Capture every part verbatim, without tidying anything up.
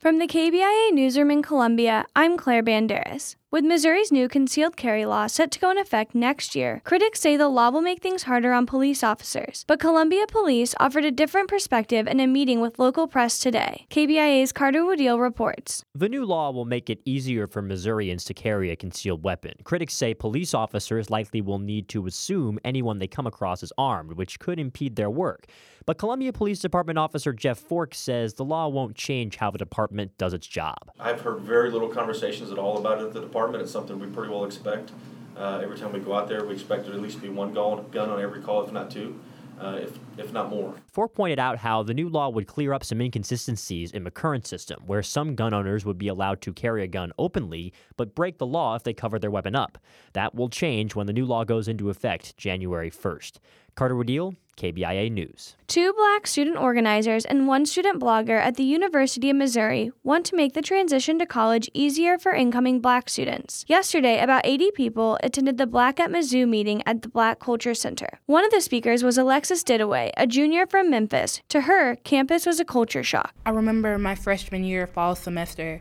From the K B I A newsroom in Columbia, I'm Claire Banderas. With Missouri's new concealed carry law set to go into effect next year, critics say the law will make things harder on police officers. But Columbia Police offered a different perspective in a meeting with local press today. K B I A's Carter Woodell reports. The new law will make it easier for Missourians to carry a concealed weapon. Critics say police officers likely will need to assume anyone they come across is armed, which could impede their work. But Columbia Police Department officer Jeff Fork says the law won't change how the department does its job. I've heard very little conversations at all about it at the department. It's something we pretty well expect. Uh, every time we go out there, we expect there to at least be one gun on every call, if not two, uh, if, if not more. Fork pointed out how the new law would clear up some inconsistencies in the current system, where some gun owners would be allowed to carry a gun openly, but break the law if they cover their weapon up. That will change when the new law goes into effect January first. Carter Woodell, K B I A News. Two black student organizers and one student blogger at the University of Missouri want to make the transition to college easier for incoming black students. Yesterday, about eighty people attended the Black at Mizzou meeting at the Black Culture Center. One of the speakers was Alexis Didaway, a junior from Memphis. To her, campus was a culture shock. I remember my freshman year fall semester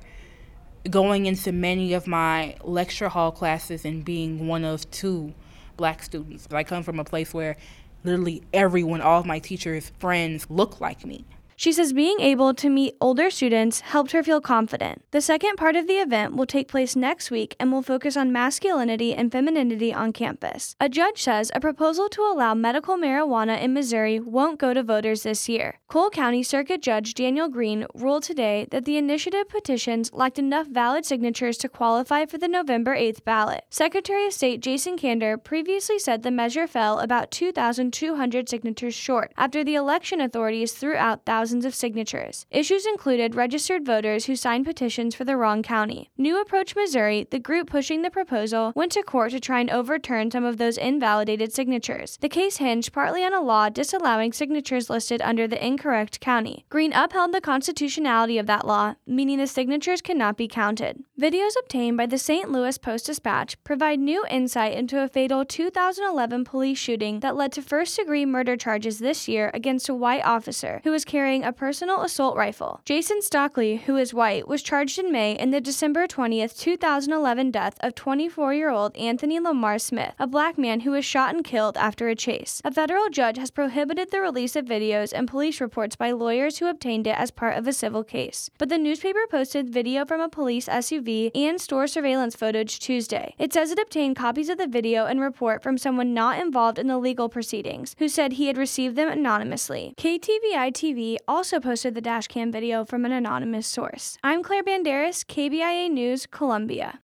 going into many of my lecture hall classes and being one of two black students. I come from a place where literally everyone, all of my teachers' friends look like me. She says being able to meet older students helped her feel confident. The second part of the event will take place next week and will focus on masculinity and femininity on campus. A judge says a proposal to allow medical marijuana in Missouri won't go to voters this year. Cole County Circuit Judge Daniel Green ruled today that the initiative petitions lacked enough valid signatures to qualify for the November eighth ballot. Secretary of State Jason Kander previously said the measure fell about two thousand two hundred signatures short after the election authorities threw out thousands of signatures. Issues included registered voters who signed petitions for the wrong county. New Approach Missouri, the group pushing the proposal, went to court to try and overturn some of those invalidated signatures. The case hinged partly on a law disallowing signatures listed under the incorrect county. Green upheld the constitutionality of that law, meaning the signatures cannot be counted. Videos obtained by the Saint Louis Post-Dispatch provide new insight into a fatal two thousand eleven police shooting that led to first-degree murder charges this year against a white officer who was carrying a personal assault rifle. Jason Stockley, who is white, was charged in May in the December twentieth, two thousand eleven death of twenty-four-year-old Anthony Lamar Smith, a black man who was shot and killed after a chase. A federal judge has prohibited the release of videos and police reports by lawyers who obtained it as part of a civil case. But the newspaper posted video from a police S U V and store surveillance footage Tuesday. It says it obtained copies of the video and report from someone not involved in the legal proceedings, who said he had received them anonymously. K T V I T V also posted the dashcam video from an anonymous source. I'm Claire Banderas, K B I A News, Columbia.